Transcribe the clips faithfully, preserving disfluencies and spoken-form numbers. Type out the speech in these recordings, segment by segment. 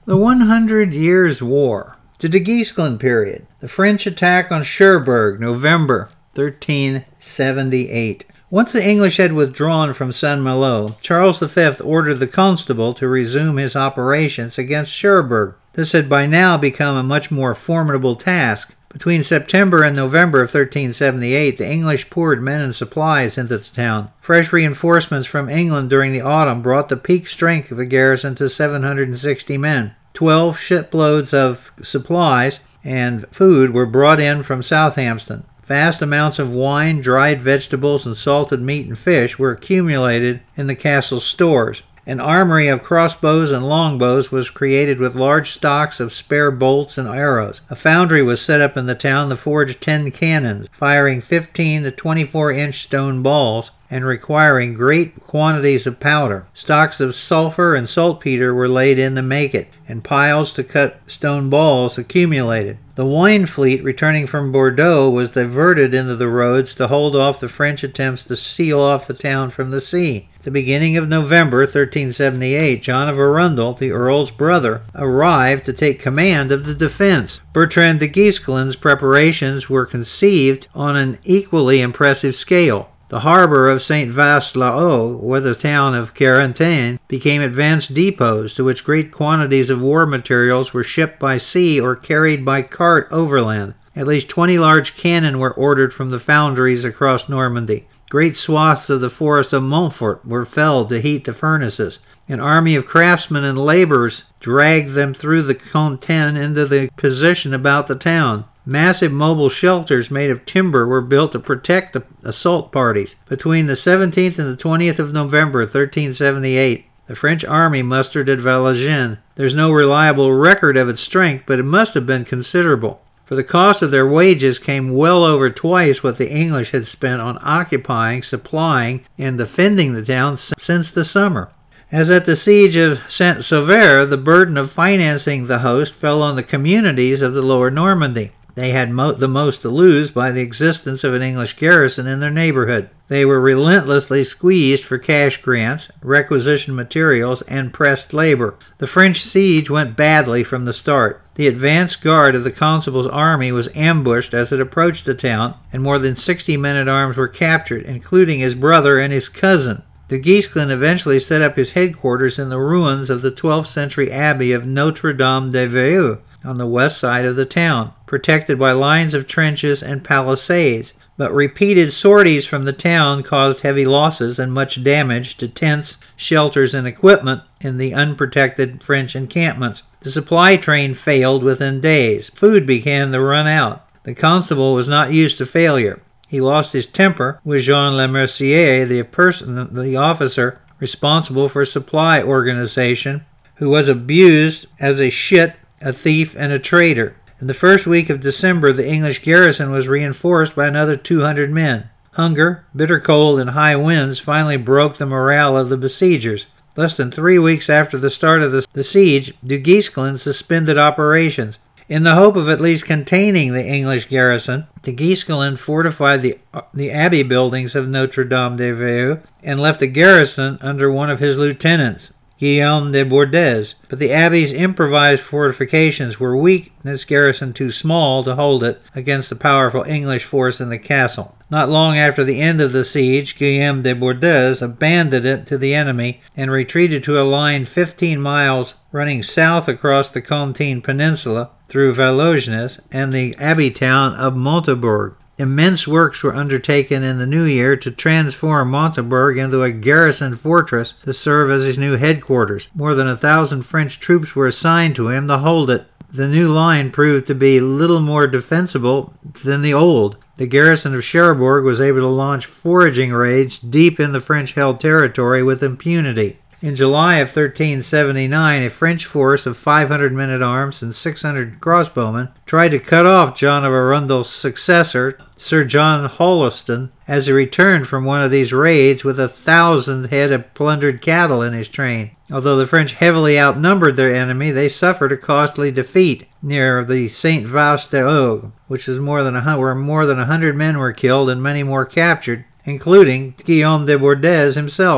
The One Hundred Years' War. The de Guesclin period. The French attack on Cherbourg, November thirteen seventy-eight. Once the English had withdrawn from Saint-Malo, Charles the Fifth ordered the Constable to resume his operations against Cherbourg. This had by now become a much more formidable task. Between September and November of thirteen seventy-eight, the English poured men and supplies into the town. Fresh reinforcements from England during the autumn brought the peak strength of the garrison to seven hundred sixty men. Twelve shiploads of supplies and food were brought in from Southampton. Vast amounts of wine, dried vegetables, and salted meat and fish were accumulated in the castle's stores. An armory of crossbows and longbows was created with large stocks of spare bolts and arrows. A foundry was set up in the town to forge ten cannons, firing fifteen to twenty-four inch stone balls and requiring great quantities of powder. Stocks of sulfur and saltpeter were laid in to make it, and piles to cut stone balls accumulated. The wine fleet returning from Bordeaux was diverted into the roads to hold off the French attempts to seal off the town from the sea. At the beginning of November thirteen seventy-eight, John of Arundel, the Earl's brother, arrived to take command of the defense. Bertrand de Guesclin's preparations were conceived on an equally impressive scale. The harbor of Saint-Vaast-la-Haut, or the town of Carentan, became advanced depots to which great quantities of war materials were shipped by sea or carried by cart overland. At least twenty large cannon were ordered from the foundries across Normandy. Great swaths of the forest of Montfort were felled to heat the furnaces. An army of craftsmen and laborers dragged them through the Contin into the position about the town. Massive mobile shelters made of timber were built to protect the assault parties. Between the seventeenth and the twentieth of November thirteen seventy-eight, the French army mustered at Vallagene. There's no reliable record of its strength, but it must have been considerable, for the cost of their wages came well over twice what the English had spent on occupying, supplying, and defending the town since the summer. As at the siege of Saint-Sauveur, the burden of financing the host fell on the communities of the lower Normandy. They had mo- the most to lose by the existence of an English garrison in their neighborhood. They were relentlessly squeezed for cash grants, requisition materials, and pressed labor. The French siege went badly from the start. The advance guard of the Constable's army was ambushed as it approached the town, and more than sixty men-at-arms were captured, including his brother and his cousin. De Guesclin eventually set up his headquarters in the ruins of the twelfth century abbey of Notre-Dame-des-Vieilles on the west side of the town, protected by lines of trenches and palisades. But repeated sorties from the town caused heavy losses and much damage to tents, shelters, and equipment in the unprotected French encampments. The supply train failed within days. Food began to run out. The constable was not used to failure. He lost his temper with Jean Lemercier, the person, the officer responsible for supply organization, who was abused as a shit, a thief, and a traitor. In the first week of December, the English garrison was reinforced by another two hundred men. Hunger, bitter cold, and high winds finally broke the morale of the besiegers. Less than three weeks after the start of the, the siege, de Guesclin suspended operations. In the hope of at least containing the English garrison, de Guesclin fortified the, the abbey buildings of Notre-Dame-des-Vieilles and left the garrison under one of his lieutenants, Guillaume de Bourdes. But the abbey's improvised fortifications were weak and its garrison too small to hold it against the powerful English force in the castle. Not long after the end of the siege, Guillaume de Bourdes abandoned it to the enemy and retreated to a line fifteen miles running south across the Contine Peninsula through Vallognes and the abbey town of Montebourg. Immense works were undertaken in the new year to transform Montebourg into a garrison fortress to serve as his new headquarters. More than a thousand French troops were assigned to him to hold it. The new line proved to be little more defensible than the old. The garrison of Cherbourg was able to launch foraging raids deep in the French-held territory with impunity. In July of thirteen seventy-nine, a French force of five hundred men-at-arms and six hundred crossbowmen tried to cut off John of Arundel's successor, Sir John Holliston, as he returned from one of these raids with a thousand head of plundered cattle in his train. Although the French heavily outnumbered their enemy, they suffered a costly defeat near the Saint-Vaast-des-Hauts, which was more than a, where more than a hundred men were killed and many more captured, including Guillaume de Bourdes himself.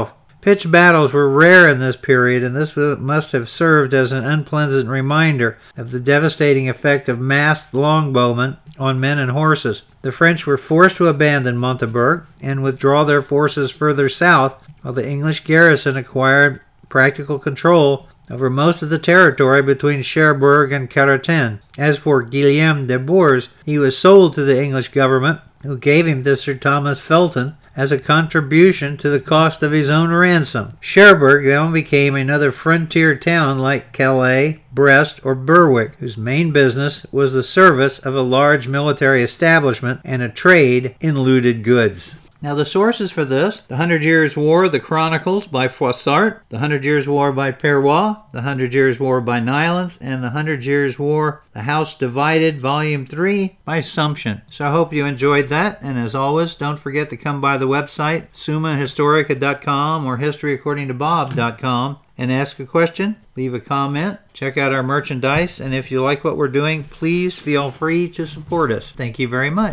Pitched battles were rare in this period, and this must have served as an unpleasant reminder of the devastating effect of masked longbowmen on men and horses. The French were forced to abandon Montaberg and withdraw their forces further south, while the English garrison acquired practical control over most of the territory between Cherbourg and Carentan. As for Guillaume de Bourges, he was sold to the English government, who gave him to Sir Thomas Felton as a contribution to the cost of his own ransom. Cherbourg then became another frontier town like Calais, Brest, or Berwick, whose main business was the service of a large military establishment and a trade in looted goods. Now the sources for this: The Hundred Years' War, The Chronicles by Froissart, The Hundred Years' War by Perrois, The Hundred Years' War by Nylans, and The Hundred Years' War, The House Divided, Volume three by Sumption. So I hope you enjoyed that, and as always, don't forget to come by the website, summa historica dot com or history according to bob dot com, and ask a question, leave a comment, check out our merchandise, and if you like what we're doing, please feel free to support us. Thank you very much.